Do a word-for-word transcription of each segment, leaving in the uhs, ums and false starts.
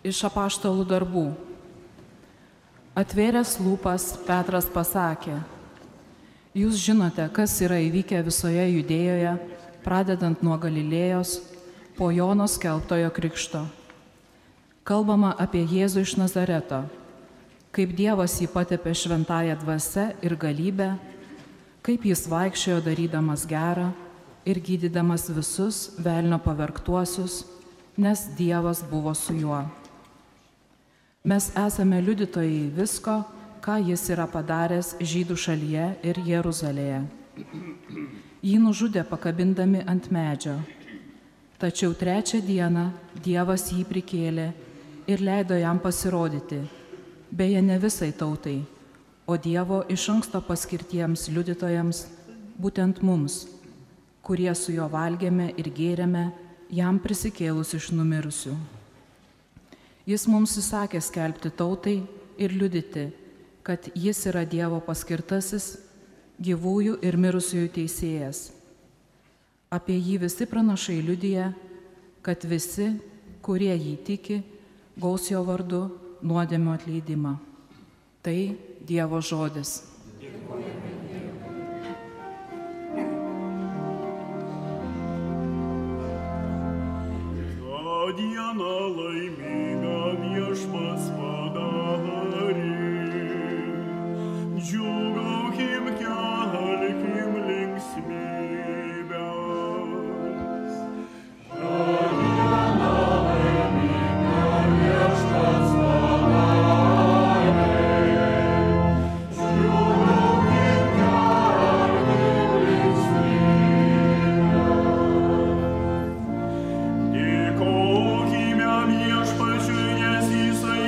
Iš apaštalų darbų. Atvėręs lūpas, Petras pasakė: Jūs žinote, kas yra įvykę visoje Judėjoje, pradedant nuo Galilėjos, po Jono skelbtojo krikšto. Kalbama apie Jėzų iš Nazareto, kaip Dievas jį patepė šventąja dvasia ir galybę, kaip jis vaikščiojo darydamas gerą ir gydydamas visus velnio pavergtuosius, nes Dievas buvo su juo. Mes esame liudytojai visko, ką jis yra padaręs Žydų šalyje ir Jeruzalėje. Jį nužudė pakabindami ant medžio. Tačiau trečią dieną Dievas jį prikėlė ir leido jam pasirodyti, beje ne visai tautai, o Dievo iš anksto paskirtiems liudytojams, būtent mums, kurie su juo valgėme ir gėrėme, jam prisikėlus iš numirusių. Jis mums įsakė skelbti tautai ir liudyti, kad jis yra Dievo paskirtasis, gyvųjų ir mirusiųjų teisėjas. Apie jį visi pranašai liudija, kad visi, kurie jį tiki, gaus jo vardu nuodėmių atleidimą. Tai Dievo žodis. Ta diena laiminga viešpats padarė. Džiūgaukim, kelkim linksmybes. Ta diena laiminga viešpats padarė. Džiūgaukim, kelkim linksmybes. Dėkokime viešpačiui, nes jisai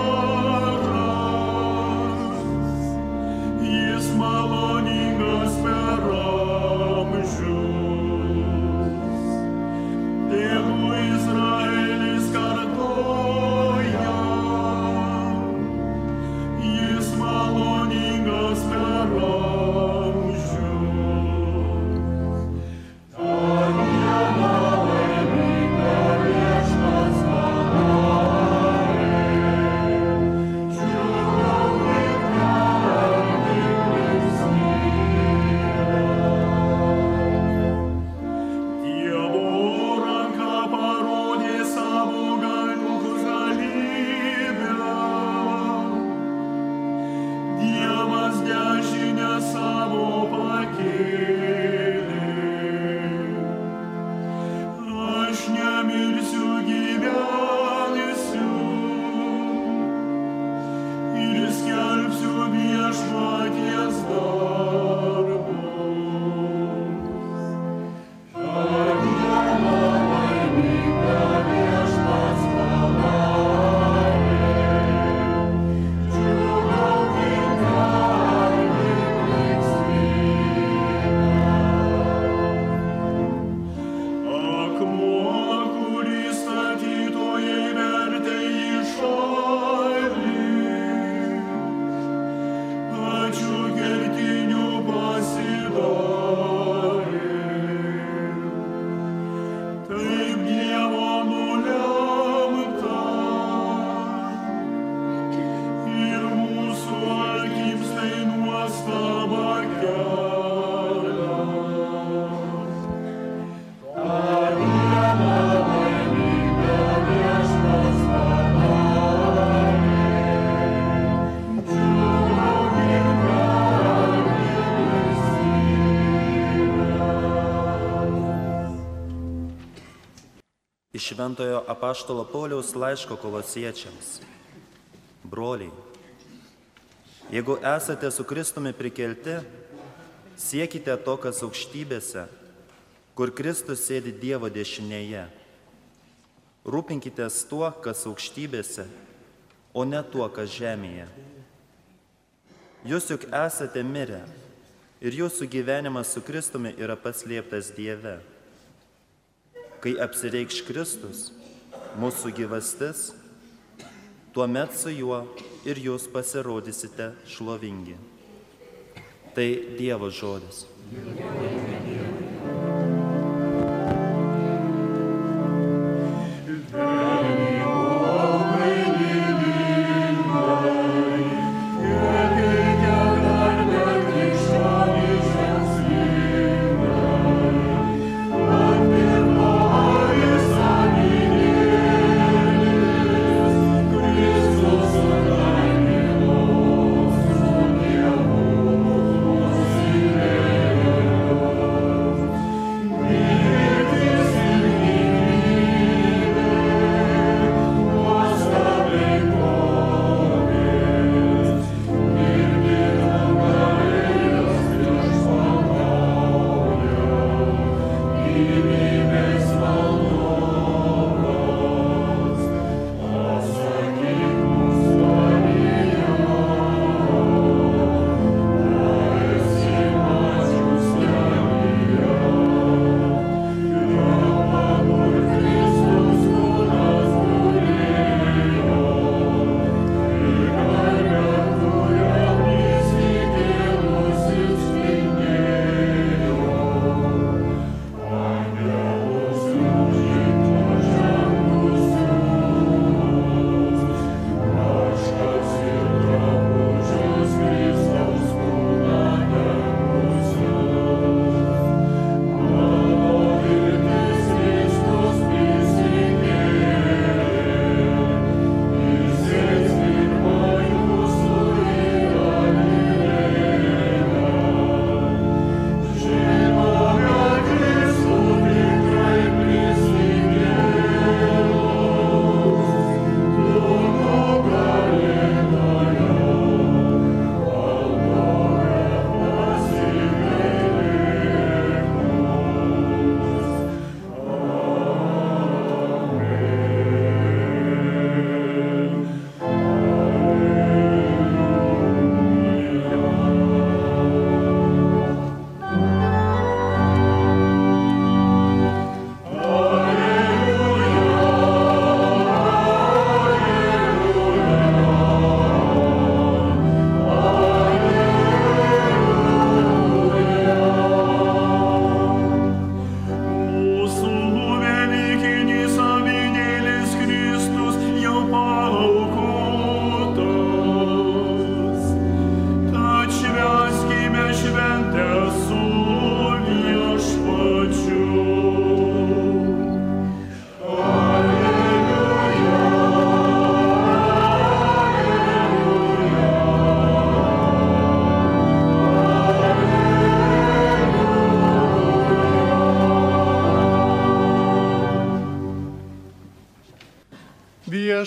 geras. Jis maloningas per amžius. Tegu Izraelis kartoja. Jis maloningas per amžius. Ta diena laiminga viešpats padarė. Džiūgaukim, kelkim linksmybes. Dievo ranka parodė savo galių galybę. Dievas dešinę savo pakėlė. Aš nemirsiu, gyvensiu ir skelbsiu viešpaties darbus. Ta diena laiminga viešpats padarė. Džiūgaukim, kelkim linksmybes. Akmuo, kurį statytojai vertė į šalį, pačiu kertiniu pasidarė. Taip Dievo nulemta ir mūsų akims tai nuostaba kelia. Ta diena laiminga viešpats padarė. Džiūgaukim, kelkim linksmybes. Iš Šventojo apaštalo Pauliaus laiško Kolosiečiams. Broliai, jeigu esate su Kristumi prikelti, siekite to, kas aukštybėse, kur Kristus sėdi Dievo dešinėje. Rūpinkitės tuo, kas aukštybėse, o ne tuo, kas žemėje. Jūs juk esate mirę ir jūsų gyvenimas su Kristumi yra paslėptas Dieve. Kai apsireikš Kristus, mūsų gyvastis, tuomet su juo ir jūs pasirodysite šlovingi. Tai Dievo žodis. Velnių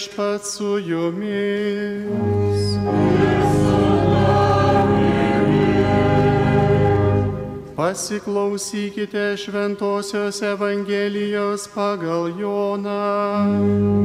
Viešpats su jumis. Pasiklausykite Šventosios Evangelijos pagal Joną.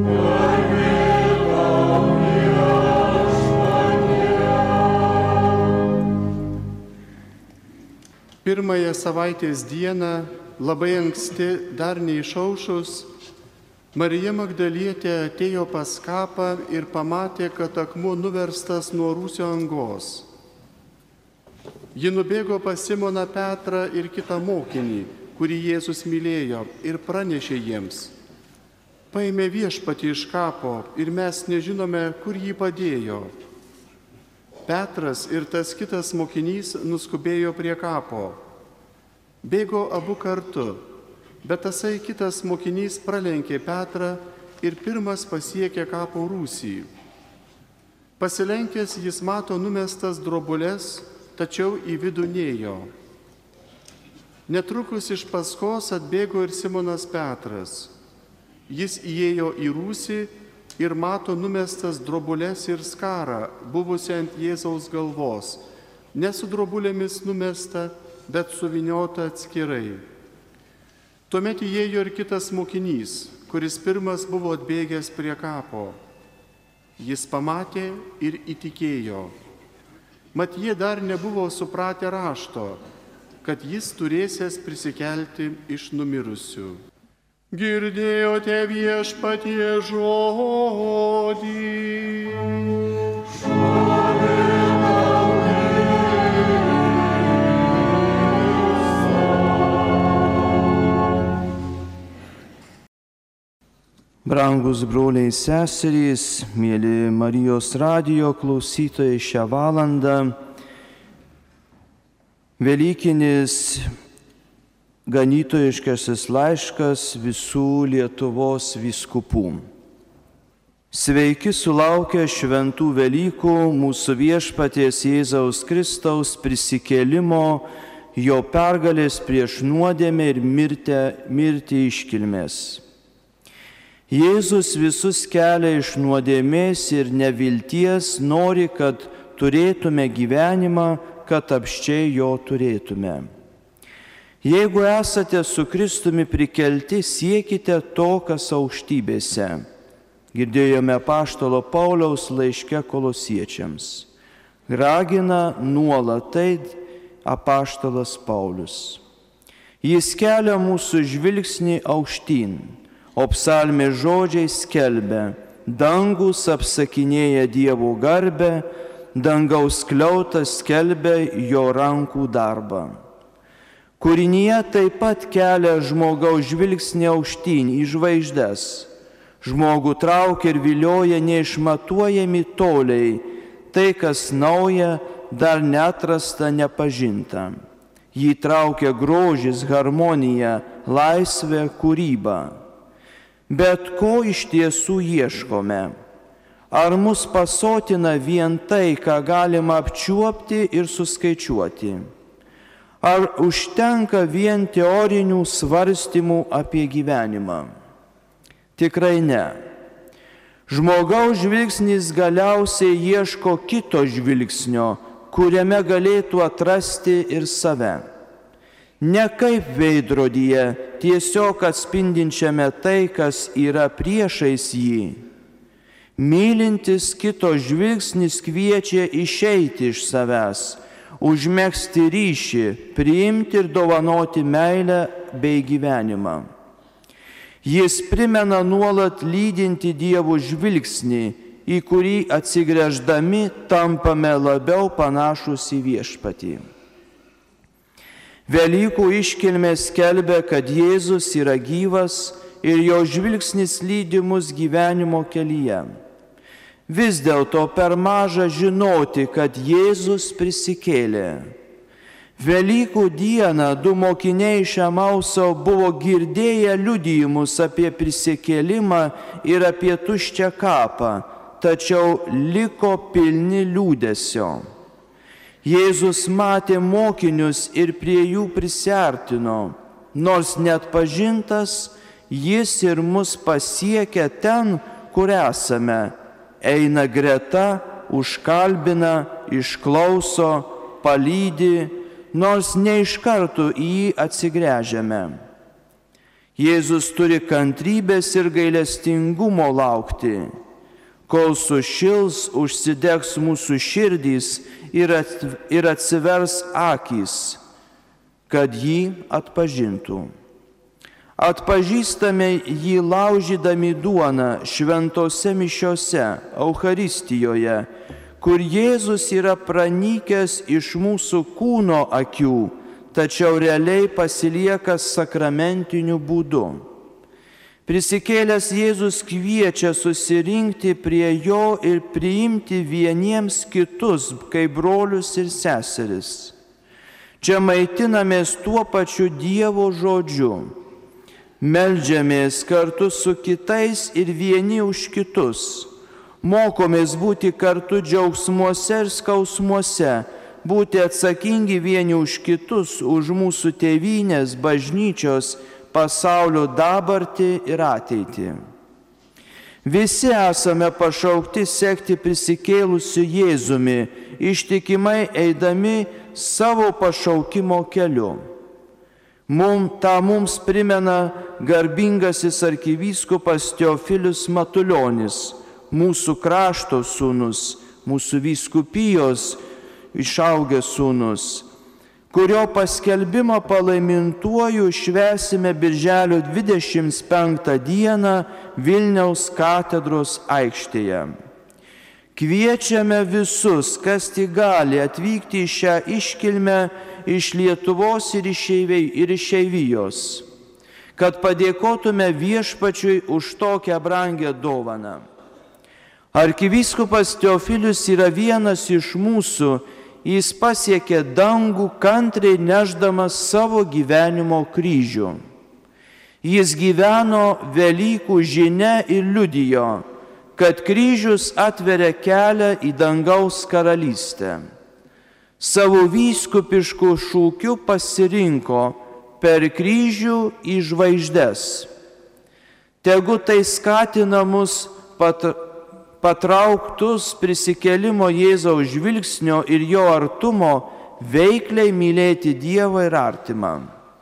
Pirmąją savaitės dieną, labai anksti, dar neišaušus, Marija Magdalietė atėjo pas kapą ir pamatė, kad akmuo nuverstas nuo rūsio angos. Ji nubėgo pas Simoną Petrą ir kitą mokinį, kurį Jėzus mylėjo, ir pranešė jiems: paėmė Viešpatį iš kapo ir mes nežinome, kur jį padėjo. Petras ir tas kitas mokinys nuskubėjo prie kapo. Bėgo abu kartu, bet tasai kitas mokinys pralenkė Petrą ir pirmas pasiekė kapo rūsį. Pasilenkęs jis mato numestas drobules, tačiau į vidų nėjo. Netrukus iš paskos atbėgo ir Simonas Petras. Jis įėjo į rūsį ir mato numestas drobules ir skarą, buvusią ant Jėzaus galvos, ne su drobulėmis numesta, bet suvyniota atskirai. Tuomet įėjo ir kitas mokinys, kuris pirmas buvo atbėgęs prie kapo. Jis pamatė ir įtikėjo. Mat jie dar nebuvo supratę rašto, kad jis turėsęs prisikelti iš numirusių. Girdėjote Viešpatie žodį. Brangus broliai seserys, mėly Marijos radijo klausytojai, šią valandą Velykinis ganytojiškasis laiškas visų Lietuvos vyskupų. Sveiki sulaukę šventų Velykų mūsų Viešpaties Jėzaus Kristaus prisikėlimo, jo pergalės prieš nuodėmę ir mirtį, mirtį iškilmės. Jėzus visus kelia iš nuodėmės ir nevilties, nori, kad turėtume gyvenimą, kad apsčiai jo turėtume. Jeigu esate su Kristumi prikelti, siekite to, kas aukštybėse. Girdėjome apaštalo Pauliaus laiške Kolosiečiams. Ragina nuolat tai apaštalas Paulius. Jis kelia mūsų žvilgsnį aukštyn, o psalmės žodžiai skelbia: dangus apsakinėja Dievo garbę, dangaus skliautas skelbia jo rankų darbą. Kūrinyje taip pat kelia žmogaus žvilgsnį aukštyn į žvaigždes. Žmogų traukia ir vilioja neišmatuojami toliai, tai, kas nauja, dar neatrasta, nepažinta. Jį traukia grožis, harmonija, laisvė, kūryba. Bet ko iš tiesų ieškome? Ar mus pasotina vien tai, ką galima apčiuopti ir suskaičiuoti? Ar užtenka vien teorinių svarstymų apie gyvenimą? Tikrai ne. Žmogaus žvilgsnis galiausiai ieško kito žvilgsnio, kuriame galėtų atrasti ir save. Ne kaip veidrodyje, tiesiog atspindinčiame tai, kas yra priešais jį. Mylintis kito žvilgsnis kviečia išeiti iš savęs, užmegzti ryšį, priimti ir dovanoti meilę bei gyvenimą. Jis primena nuolat lydinti Dievo žvilgsnį, į kurį atsigręždami tampame labiau panašus į Viešpatį. Velykų iškilmė skelbia, kad Jėzus yra gyvas ir jo žvilgsnis lydi mus gyvenimo kelyje. Vis dėlto per maža žinoti, kad Jėzus prisikėlė. Velykų dieną du mokiniai iš Emauso buvo girdėję liudijimus apie prisikėlimą ir apie tuščią kapą, tačiau liko pilni liūdesio. Jėzus matė mokinius ir prie jų prisiartino, nors net pažintas, jis ir mus pasiekia ten, kur esame, eina greta, užkalbina, išklauso, palydi, nors ne iš karto į jį atsigręžiame. Jėzus turi kantrybės ir gailestingumo laukti, kol sušils, užsidegs mūsų širdys ir atsivers akys, kad jį atpažintų. Atpažįstame jį laužydami duoną šventose mišiose, Eucharistijoje, kur Jėzus yra pranykęs iš mūsų kūno akių, tačiau realiai pasilieka sakramentiniu būdu. Prisikėlęs Jėzus kviečia susirinkti prie jo ir priimti vieniems kitus kaip brolius ir seseris. Čia maitinamės tuo pačiu Dievo žodžiu. Meldžiamės kartu su kitais ir vieni už kitus. Mokomės būti kartu džiaugsmuose ir skausmuose, būti atsakingi vieni už kitus, už mūsų tėvynės, bažnyčios, pasaulio dabartį ir ateitį. Visi esame pašaukti sekti prisikėlusiu Jėzumi, ištikimai eidami savo pašaukimo keliu. Mum, tą mums primena garbingasis arkivyskupas Teofilius Matulionis, mūsų krašto sūnus, mūsų vyskupijos išaugęs sūnus, kurio paskelbimą palaimintuoju švęsime birželio dvidešimt penktą dieną Vilniaus katedros aikštėje. Kviečiame visus, kas tik gali, atvykti į šią iškilmę iš Lietuvos ir išeivijos, kad padėkotume Viešpačiui už tokią brangią dovaną. Arkivyskupas Teofilius yra vienas iš mūsų. Jis pasiekė dangų kantriai nešdamas savo gyvenimo kryžių. Jis gyveno Velykų žinia ir liudijo, kad kryžius atveria kelią į dangaus karalystę. Savo vyskupišku šūkiu pasirinko per kryžių į žvaigždes. Tegu tai skatina mus pat patrauktus prisikėlimo Jėzaus žvilgsnio ir jo artumo veikliai mylėti Dievą ir artimą.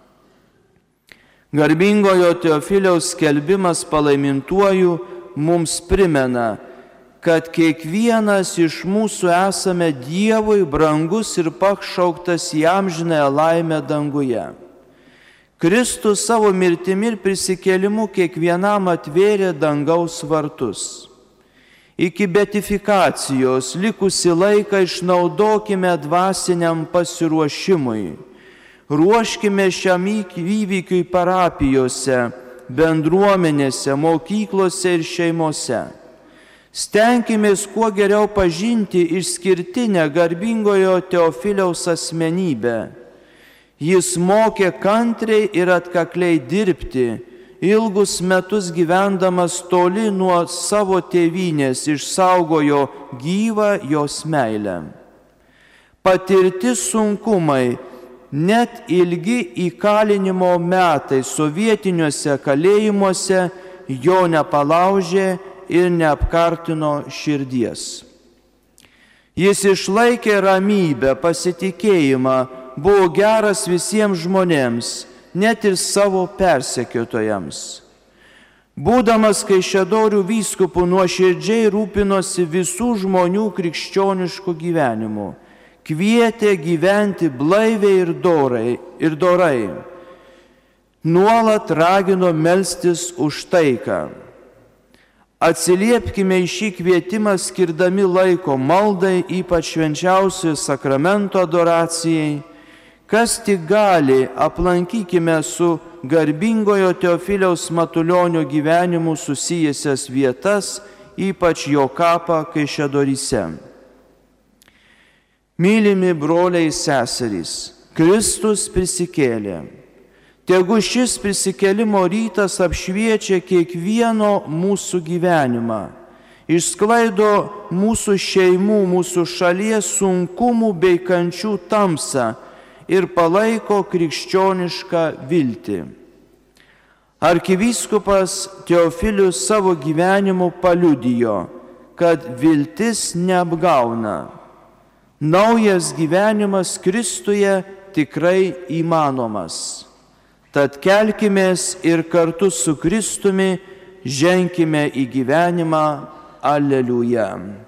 Garbingojo Teofiliaus skelbimas palaimintuoju mums primena, kad kiekvienas iš mūsų esame Dievui brangus ir pašauktas į amžinąją laimę danguje. Kristus savo mirtimi ir prisikėlimu kiekvienam atvėrė dangaus vartus. Iki beatifikacijos likusį laiką išnaudokime dvasiniam pasiruošimui. Ruoškime šiam įvykiui parapijose, bendruomenėse, mokyklose ir šeimose. Stenkimės kuo geriau pažinti išskirtinę garbingojo Teofiliaus asmenybę. Jis mokė kantriai ir atkakliai dirbti, ilgus metus gyvendamas toli nuo savo tėvynės išsaugojo gyvą jos meilę. Patirti sunkumai, net ilgi įkalinimo metai sovietiniuose kalėjimuose jo nepalaužė ir neapkartino širdies. Jis išlaikė ramybę, pasitikėjimą, buvo geras visiems žmonėms, net ir savo persekiotojams. Būdamas Kaišiadorių vyskupu nuoširdžiai rūpinosi visų žmonių krikščioniškų gyvenimų, kvietė gyventi blaiviai ir dorai, ir dorai. Nuolat ragino melstis už taiką. Atsiliepkime į šį kvietimą skirdami laiko maldai, ypač švenčiausiojo sakramento adoracijai. Kas tik gali, aplankykime su garbingojo Teofiliaus Matulionio gyvenimu susijęsias vietas, ypač jo kapą Kaišiadoryse. Mylimi broliai seserys, Kristus prisikėlė. Tegu šis prisikėlimo rytas apšviečia kiekvieno mūsų gyvenimą, išsklaido mūsų šeimų, mūsų šalies sunkumų bei kančių tamsą ir palaiko krikščionišką viltį. Arkivyskupas Teofilius savo gyvenimu paliudijo, kad viltis neapgauna. Naujas gyvenimas Kristuje tikrai įmanomas. Tad kelkimės ir kartu su Kristumi ženkime į gyvenimą. Aleliuja.